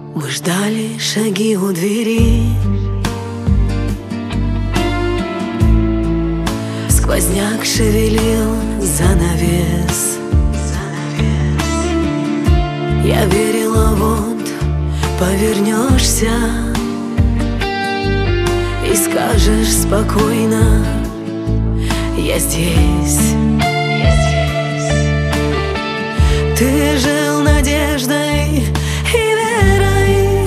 Мы ждали шаги у двери, сквозняк шевелил занавес. Я верила, вот повернешься и скажешь спокойно: я здесь. Ты жил надеждой и верой,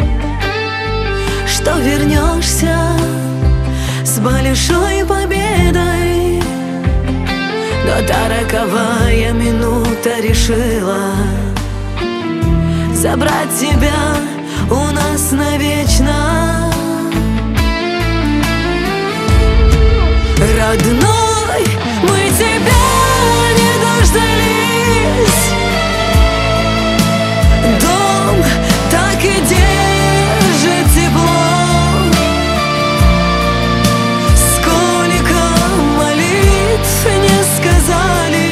что вернешься с большой победой. Но та роковая минута решила забрать тебя у нас навечно. Родной, мы тебя не дождались. Дом так и держит тепло. Сколько молитв не сказали,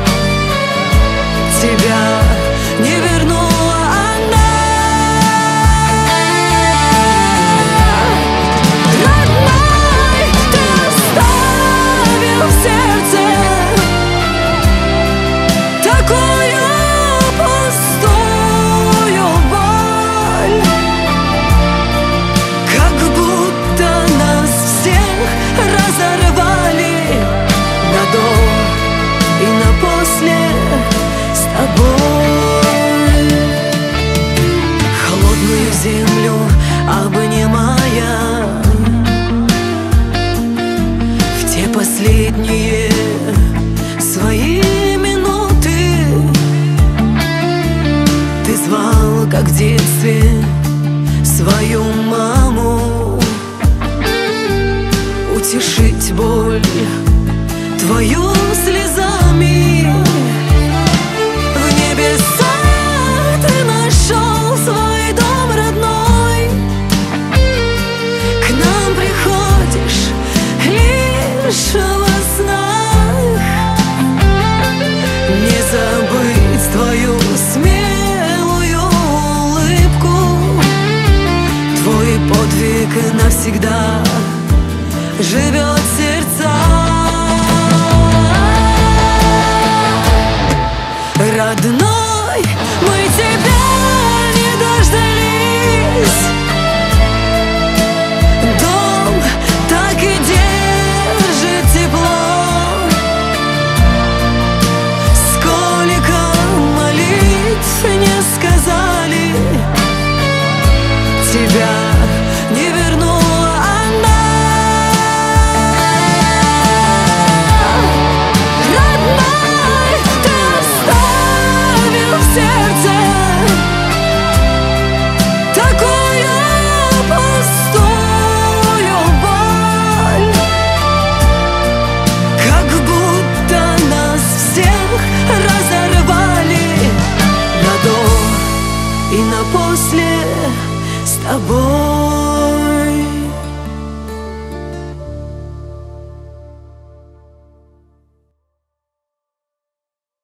тебя не вернула она. Родной, ты оставил в сердце такую пустую боль, как будто нас всех разорвали на до и на после с тобой. Холодную землю обнимая, в те последние свои минуты ты звал, как в детстве, свою маму, утешить боль твою слезами. В небесах ты нашел свой дом родной. К нам приходишь лишь во снах. Не забыть твою смелую улыбку. Твой подвиг навсегда живет в сердце.